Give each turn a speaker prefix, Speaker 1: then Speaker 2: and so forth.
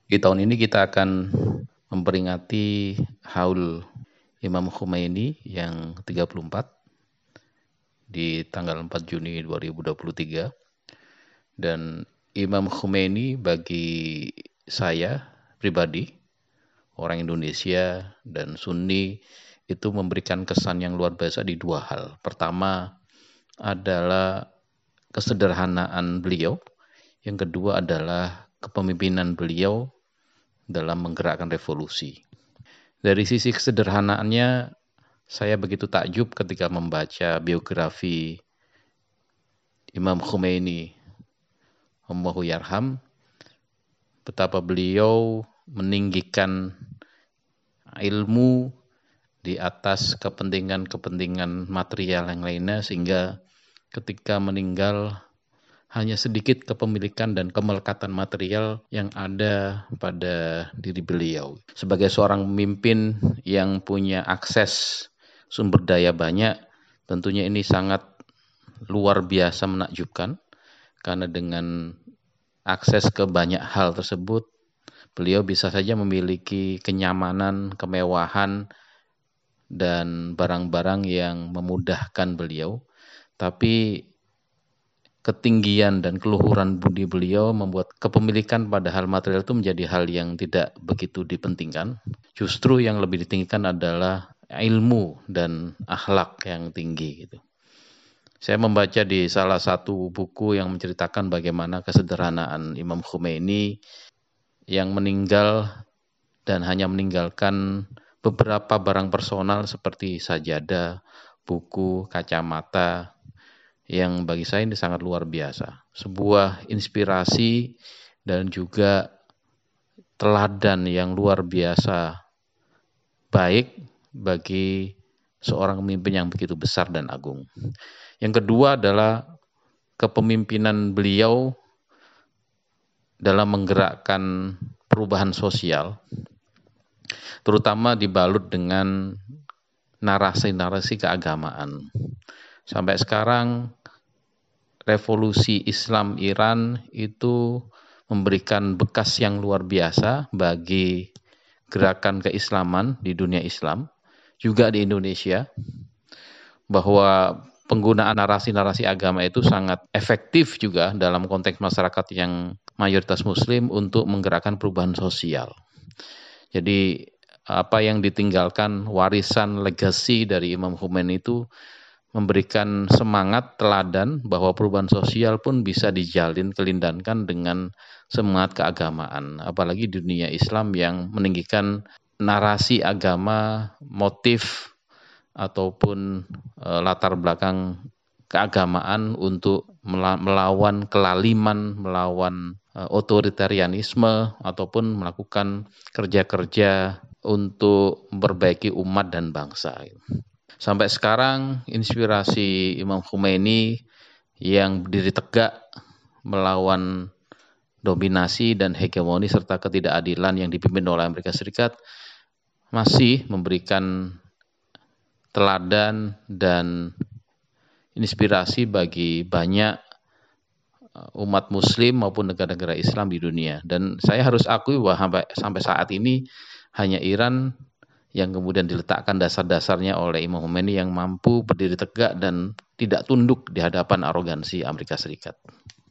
Speaker 1: Di tahun ini kita akan memperingati haul Imam Khomeini yang 34 di tanggal 4 Juni 2023. Dan Imam Khomeini bagi saya pribadi, orang Indonesia dan Sunni, itu memberikan kesan yang luar biasa di dua hal. Pertama adalah kesederhanaan beliau, yang kedua adalah kepemimpinan beliau dalam menggerakkan revolusi. Dari sisi kesederhanaannya, saya begitu takjub ketika membaca biografi Imam Khomeini, Allahu Yarham, betapa beliau meninggikan ilmu di atas kepentingan-kepentingan material yang lainnya, sehingga ketika meninggal hanya sedikit kepemilikan dan kemelekatan material yang ada pada diri beliau. Sebagai seorang pemimpin yang punya akses sumber daya banyak, tentunya ini sangat luar biasa menakjubkan, karena dengan akses ke banyak hal tersebut, beliau bisa saja memiliki kenyamanan, kemewahan, dan barang-barang yang memudahkan beliau, tapi ketinggian dan keluhuran budi beliau membuat kepemilikan pada hal material itu menjadi hal yang tidak begitu dipentingkan. Justru yang lebih ditinggikan adalah ilmu dan akhlak yang tinggi gitu. Saya membaca di salah satu buku yang menceritakan bagaimana kesederhanaan Imam Khomeini yang meninggal dan hanya meninggalkan beberapa barang personal seperti sajadah, buku, kacamata, yang bagi saya ini sangat luar biasa. Sebuah inspirasi dan juga teladan yang luar biasa baik bagi seorang pemimpin yang begitu besar dan agung. Yang kedua adalah kepemimpinan beliau dalam menggerakkan perubahan sosial, terutama dibalut dengan narasi-narasi keagamaan. Sampai sekarang revolusi Islam Iran itu memberikan bekas yang luar biasa bagi gerakan keislaman di dunia Islam, juga di Indonesia, bahwa penggunaan narasi-narasi agama itu sangat efektif juga dalam konteks masyarakat yang mayoritas Muslim untuk menggerakkan perubahan sosial. Jadi apa yang ditinggalkan, warisan legasi dari Imam Khomeini itu memberikan semangat teladan bahwa perubahan sosial pun bisa dijalin, kelindankan dengan semangat keagamaan. Apalagi di dunia Islam yang meninggikan narasi agama, motif ataupun latar belakang keagamaan untuk melawan kelaliman, melawan otoritarianisme, ataupun melakukan kerja-kerja untuk memperbaiki umat dan bangsa. Sampai sekarang inspirasi Imam Khomeini yang berdiri tegak melawan dominasi dan hegemoni serta ketidakadilan yang dipimpin oleh Amerika Serikat masih memberikan teladan dan inspirasi bagi banyak umat Muslim maupun negara-negara Islam di dunia. Dan saya harus akui bahwa sampai saat ini hanya Iran yang kemudian diletakkan dasar-dasarnya oleh Imam Khomeini yang mampu berdiri tegak dan tidak tunduk di hadapan arogansi Amerika Serikat.